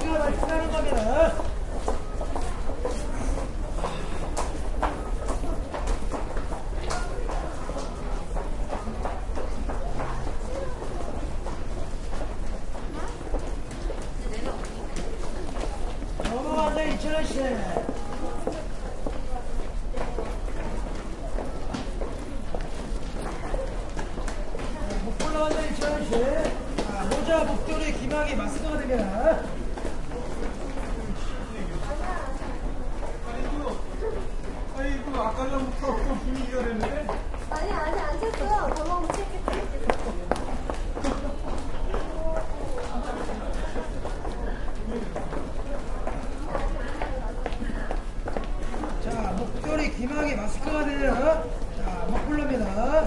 마스크가 발생하는 겁니다. 넘어간다 2,000원씩. 목 올라간다 2,000원씩. 모자, 목도리, 기막이 마스크가 됩니다. 아이고, 아까전부터 분위기가 됐는데? 아니 안 쳤어요. 저만 못 찍겠어요. 자, 목도리, 기막이 마스크가 되는 자, 목플러입니다.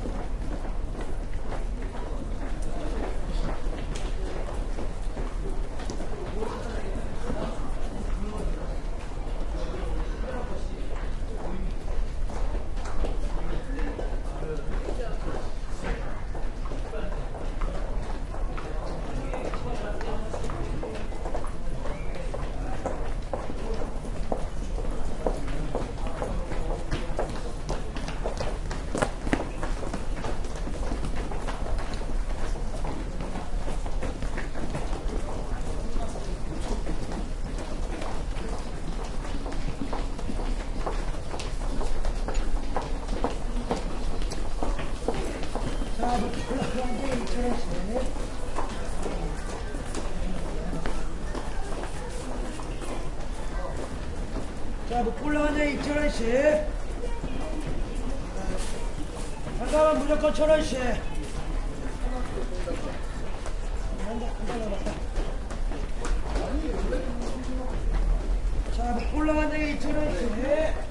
자, 목플러 한개 2,000원씩. 자, 목플러 한개 2,000원씩. 잠깐만 무조건 1,000원씩. 자, 목플러 한개 2,000원씩.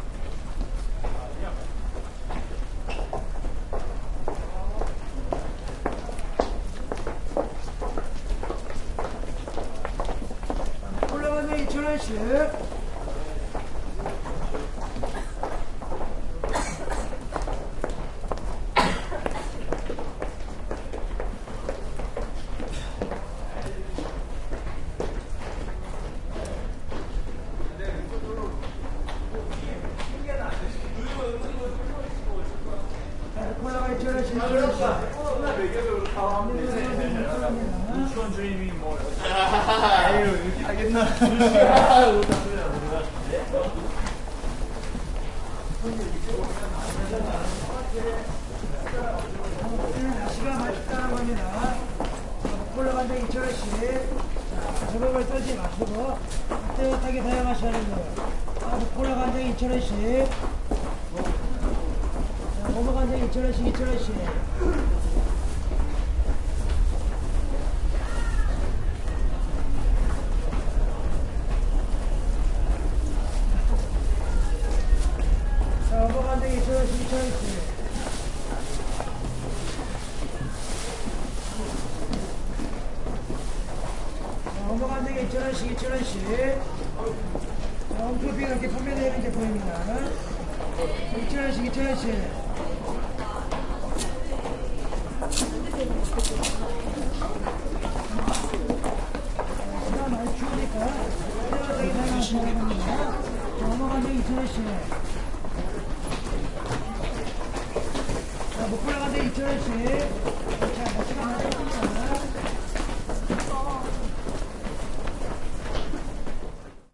올라가면 2,000원씩. 올라가 2,000원씩. 2,000원씩. 유치원 주임이 뭐. 아유, 이렇게 하겠나. 날씨가 맛있다는 겁니다. 올라간다 2,000원씩. 저걸 떨지 마시고 따뜻하게 사용하셔야 됩니다. 올라간다 2,000원씩. 넘어간다 2,000원씩 2,000원씩. 넘어간다 2,000원씩 2,000원씩. 넘어간다 2,000원씩 2,000원씩. 홈쇼핑 이렇게 판매되는 제품입니다. 2,000원씩 2,000원씩. 시간 많이 추우니까 따뜻하게 사용하셔야 됩니다. 넘어간다 2,000원씩. 자, 목걸이 간다 2,000원씩.